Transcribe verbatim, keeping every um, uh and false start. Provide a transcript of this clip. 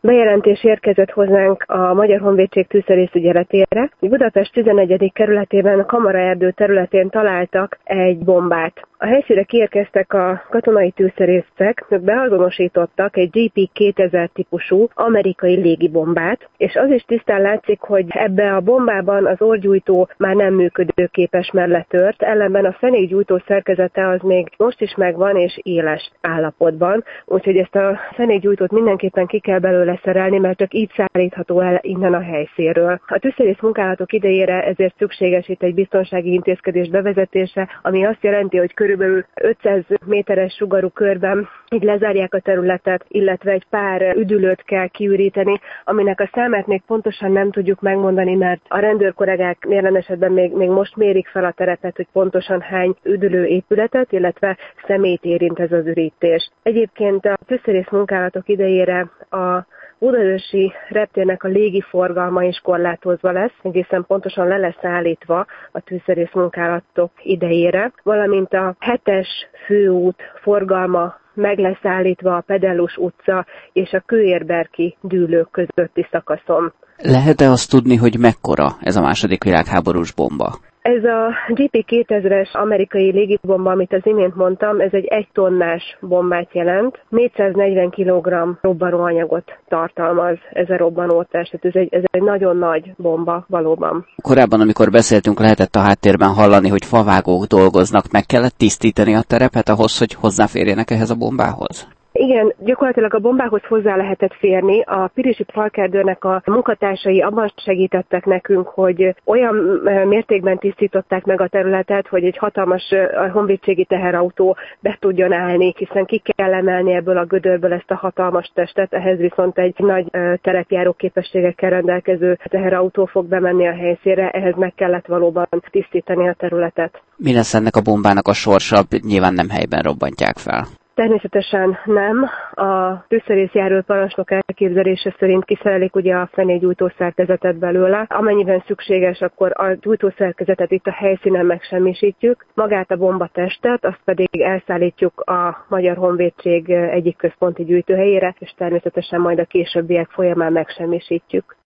Bejelentés érkezett hozzánk a Magyar Honvédség tűzszerészügyeletére, hogy Budapest tizennegyedik kerületében a Kamaraerdő területén találtak egy bombát. A helyszínre kiérkeztek a katonai tűzszerészek, ők beazonosítottak egy G P kétezer típusú amerikai légibombát, és az is tisztán látszik, hogy ebbe a bombában az orrgyújtó már nem működőképes, mert letört, ellenben a fenékgyújtó szerkezete az még most is megvan és éles állapotban, úgyhogy ezt a fenékgyújtót mindenképpen ki kell belőle szerelni, mert csak így szállítható el innen a helyszínről. A tűzszerész munkálatok idejére ezért szükséges itt egy biztonsági intézkedés bevezetése, ami azt jelenti, hogy körülbelül ötszáz méteres sugarú körben így lezárják a területet, illetve egy pár üdülőt kell kiüríteni, aminek a számát még pontosan nem tudjuk megmondani, mert a rendőrkollégák jelen esetben még, még most mérik fel a terepet, hogy pontosan hány üdülő épületet, illetve személyt érint ez az ürítés. Egyébként a tűzszerész munkálatok idejére a Budaörsi reptérnek a légiforgalma is korlátozva lesz, egészen pontosan le lesz állítva a tűzszerész munkálatok idejére, valamint a hetes főút forgalma meg lesz állítva a Pedellus utca és a Kőérberki dűlők közötti szakaszon. Lehet-e azt tudni, hogy mekkora ez a második világháborús bomba? Ez a G P kétezeres amerikai légibomba, amit az imént mondtam, ez egy egy tonnás bombát jelent. négyszáznegyven kilogramm robbanóanyagot tartalmaz ez a robbanótest, tehát ez egy, ez egy nagyon nagy bomba valóban. Korábban, amikor beszéltünk, lehetett a háttérben hallani, hogy favágók dolgoznak. Meg kellett tisztítani a terepet ahhoz, hogy hozzáférjenek ehhez a bombához? Igen, gyakorlatilag a bombához hozzá lehetett férni. A Pirisi Parkerdőrnek a munkatársai abban segítettek nekünk, hogy olyan mértékben tisztították meg a területet, hogy egy hatalmas honvédségi teherautó be tudjon állni, hiszen ki kell emelni ebből a gödörből ezt a hatalmas testet, ehhez viszont egy nagy terepjáró képességekkel rendelkező teherautó fog bemenni a helyszínre, ehhez meg kellett valóban tisztítani a területet. Mi lesz ennek a bombának a sorsa? Nyilván nem helyben robbantják fel. Természetesen nem. A tűzszerészjáró parancsnok elképzelése szerint kiszerelik ugye a fenékgyújtó szerkezetet belőle. Amennyiben szükséges, akkor a gyújtószerkezetet itt a helyszínen megsemmisítjük. Magát a bombatestet, azt pedig elszállítjuk a Magyar Honvédség egyik központi gyűjtőhelyére, és természetesen majd a későbbiek folyamán megsemmisítjük.